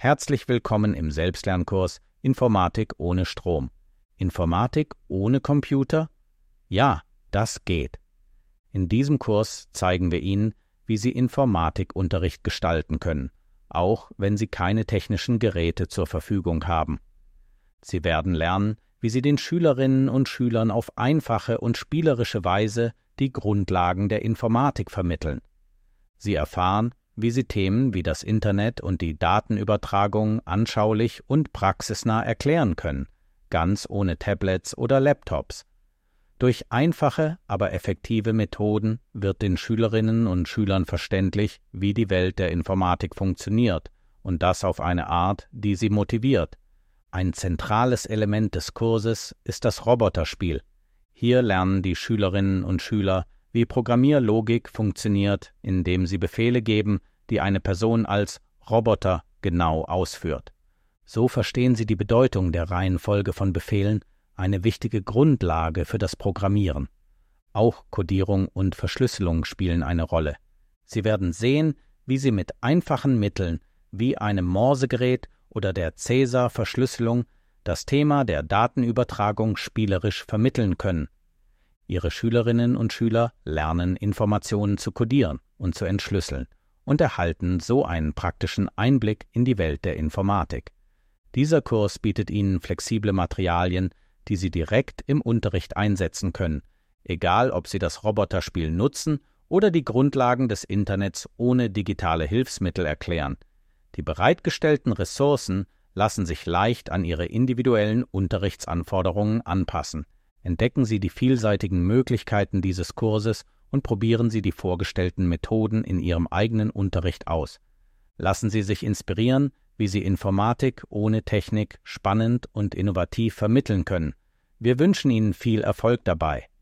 Herzlich willkommen im Selbstlernkurs Informatik ohne Strom. Informatik ohne Computer? Ja, das geht. In diesem Kurs zeigen wir Ihnen, wie Sie Informatikunterricht gestalten können, auch wenn Sie keine technischen Geräte zur Verfügung haben. Sie werden lernen, wie Sie den Schülerinnen und Schülern auf einfache und spielerische Weise die Grundlagen der Informatik vermitteln. Sie erfahren, wie Sie Themen wie das Internet und die Datenübertragung anschaulich und praxisnah erklären können, ganz ohne Tablets oder Laptops. Durch einfache, aber effektive Methoden wird den Schülerinnen und Schülern verständlich, wie die Welt der Informatik funktioniert, und das auf eine Art, die sie motiviert. Ein zentrales Element des Kurses ist das Roboterspiel. Hier lernen die Schülerinnen und Schüler, wie Programmierlogik funktioniert, indem sie Befehle geben, die eine Person als Roboter genau ausführt. So verstehen sie die Bedeutung der Reihenfolge von Befehlen, eine wichtige Grundlage für das Programmieren. Auch Codierung und Verschlüsselung spielen eine Rolle. Sie werden sehen, wie sie mit einfachen Mitteln wie einem Morsegerät oder der Caesar-Verschlüsselung das Thema der Datenübertragung spielerisch vermitteln können. Ihre Schülerinnen und Schüler lernen, Informationen zu codieren und zu entschlüsseln und erhalten so einen praktischen Einblick in die Welt der Informatik. Dieser Kurs bietet Ihnen flexible Materialien, die Sie direkt im Unterricht einsetzen können, egal ob Sie das Roboterspiel nutzen oder die Grundlagen des Internets ohne digitale Hilfsmittel erklären. Die bereitgestellten Ressourcen lassen sich leicht an Ihre individuellen Unterrichtsanforderungen anpassen. Entdecken Sie die vielseitigen Möglichkeiten dieses Kurses und probieren Sie die vorgestellten Methoden in Ihrem eigenen Unterricht aus. Lassen Sie sich inspirieren, wie Sie Informatik ohne Technik spannend und innovativ vermitteln können. Wir wünschen Ihnen viel Erfolg dabei.